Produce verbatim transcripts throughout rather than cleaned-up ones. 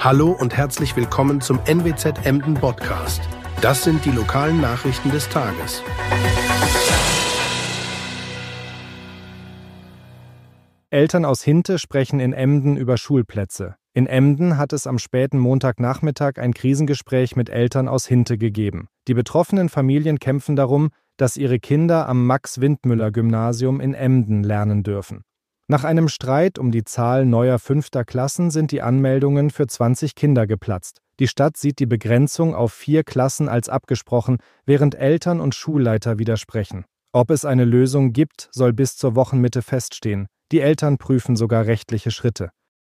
Hallo und herzlich willkommen zum N W Z Emden Podcast. Das sind die lokalen Nachrichten des Tages. Eltern aus Hinte sprechen in Emden über Schulplätze. In Emden hat es am späten Montagnachmittag ein Krisengespräch mit Eltern aus Hinte gegeben. Die betroffenen Familien kämpfen darum, dass ihre Kinder am Max-Windmüller-Gymnasium in Emden lernen dürfen. Nach einem Streit um die Zahl neuer fünfter Klassen sind die Anmeldungen für zwanzig Kinder geplatzt. Die Stadt sieht die Begrenzung auf vier Klassen als abgesprochen, während Eltern und Schulleiter widersprechen. Ob es eine Lösung gibt, soll bis zur Wochenmitte feststehen. Die Eltern prüfen sogar rechtliche Schritte.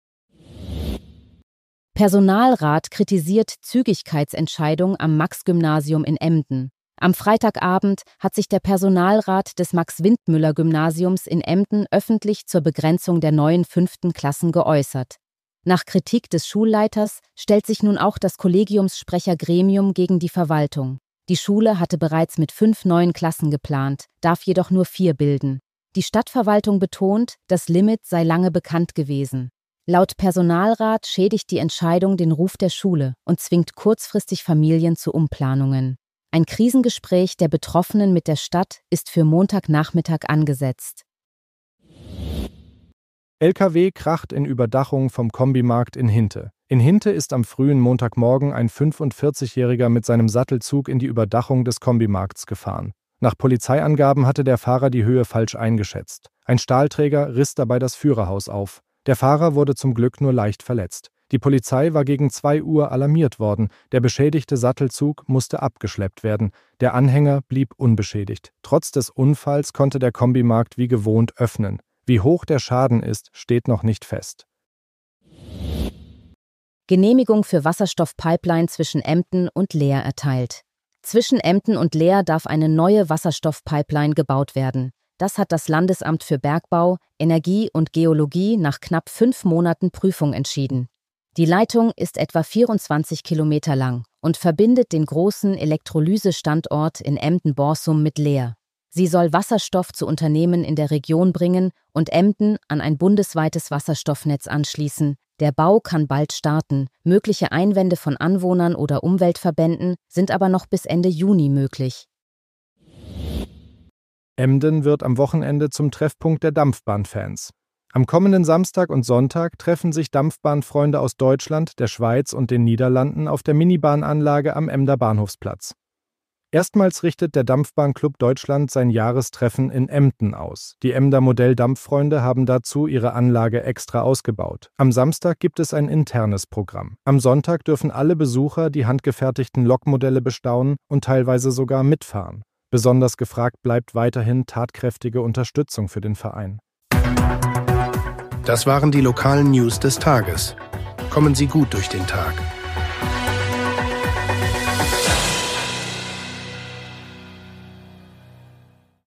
Personalrat kritisiert Zügigkeitsentscheidung am Max-Gymnasium in Emden. Am Freitagabend hat sich der Personalrat des Max-Windmüller-Gymnasiums in Emden öffentlich zur Begrenzung der neuen fünften Klassen geäußert. Nach Kritik des Schulleiters stellt sich nun auch das Kollegiumssprechergremium gegen die Verwaltung. Die Schule hatte bereits mit fünf neuen Klassen geplant, darf jedoch nur vier bilden. Die Stadtverwaltung betont, das Limit sei lange bekannt gewesen. Laut Personalrat schädigt die Entscheidung den Ruf der Schule und zwingt kurzfristig Familien zu Umplanungen. Ein Krisengespräch der Betroffenen mit der Stadt ist für Montagnachmittag angesetzt. L K W kracht in Überdachung vom Kombimarkt in Hinte. In Hinte ist am frühen Montagmorgen ein fünfundvierzigjähriger mit seinem Sattelzug in die Überdachung des Kombimarkts gefahren. Nach Polizeiangaben hatte der Fahrer die Höhe falsch eingeschätzt. Ein Stahlträger riss dabei das Führerhaus auf. Der Fahrer wurde zum Glück nur leicht verletzt. Die Polizei war gegen zwei Uhr alarmiert worden. Der beschädigte Sattelzug musste abgeschleppt werden. Der Anhänger blieb unbeschädigt. Trotz des Unfalls konnte der Kombimarkt wie gewohnt öffnen. Wie hoch der Schaden ist, steht noch nicht fest. Genehmigung für Wasserstoffpipeline zwischen Emden und Leer erteilt. Zwischen Emden und Leer darf eine neue Wasserstoffpipeline gebaut werden. Das hat das Landesamt für Bergbau, Energie und Geologie nach knapp fünf Monaten Prüfung entschieden. Die Leitung ist etwa vierundzwanzig Kilometer lang und verbindet den großen Elektrolysestandort in Emden-Borsum mit Leer. Sie soll Wasserstoff zu Unternehmen in der Region bringen und Emden an ein bundesweites Wasserstoffnetz anschließen. Der Bau kann bald starten. Mögliche Einwände von Anwohnern oder Umweltverbänden sind aber noch bis Ende Juni möglich. Emden wird am Wochenende zum Treffpunkt der Dampfbahnfans. Am kommenden Samstag und Sonntag treffen sich Dampfbahnfreunde aus Deutschland, der Schweiz und den Niederlanden auf der Minibahnanlage am Emder Bahnhofsplatz. Erstmals richtet der Dampfbahnclub Deutschland sein Jahrestreffen in Emden aus. Die Emder Modell-Dampffreunde haben dazu ihre Anlage extra ausgebaut. Am Samstag gibt es ein internes Programm. Am Sonntag dürfen alle Besucher die handgefertigten Lokmodelle bestaunen und teilweise sogar mitfahren. Besonders gefragt bleibt weiterhin tatkräftige Unterstützung für den Verein. Das waren die lokalen News des Tages. Kommen Sie gut durch den Tag.